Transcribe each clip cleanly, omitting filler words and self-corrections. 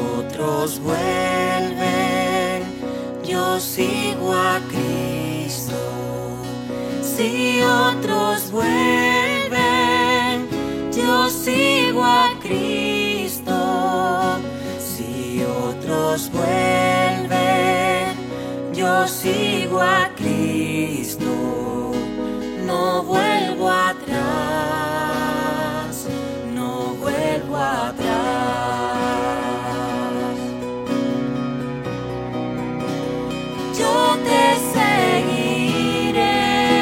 otros vuelven, yo sigo a Cristo. Si otros vuelven, yo sigo a Cristo. Si otros vuelven, yo sigo a Cristo. No vuelvo atrás, no vuelvo atrás. Yo te seguiré,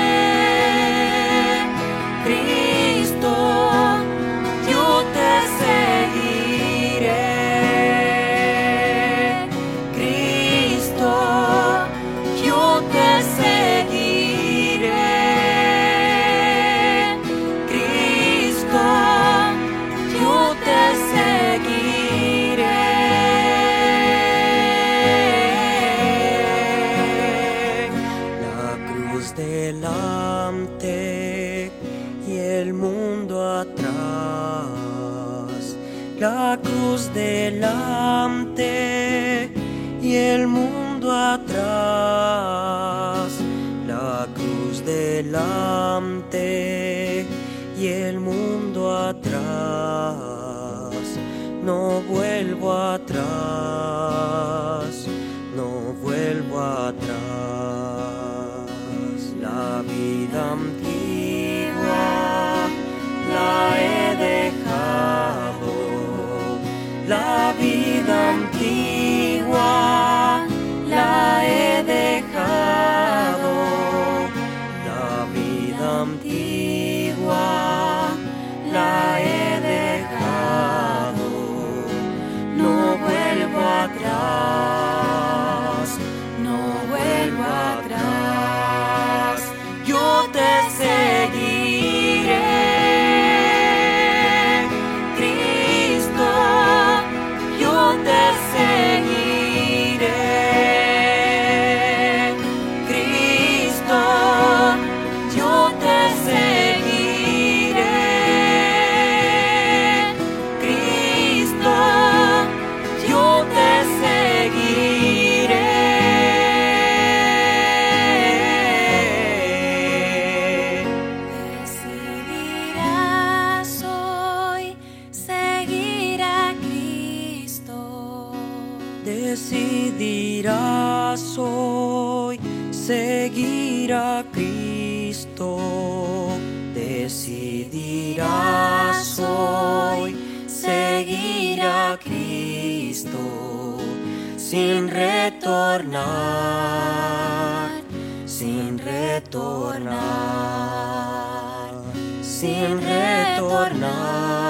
Cristo, yo te seguiré, Cristo, yo te seguiré, Cristo, yo te seguiré. La cruz delante y el mundo atrás. La cruz delante y el mundo atrás. La cruz delante y el mundo atrás. No vuelvo atrás, no vuelvo atrás. La vida antigua la he dejado, la vida antigua la he dejado, la vida antigua la he dejado. No vuelvo atrás, no vuelvo atrás. Yo te seguiré, Cristo, yo te seguiré, Cristo, yo te seguiré, Cristo, yo te seguiré. Decidirás hoy seguir a Cristo. Decidirás hoy seguir a Cristo. Decidirás hoy seguir a Cristo. Sin retornar, sin retornar, sin retornar.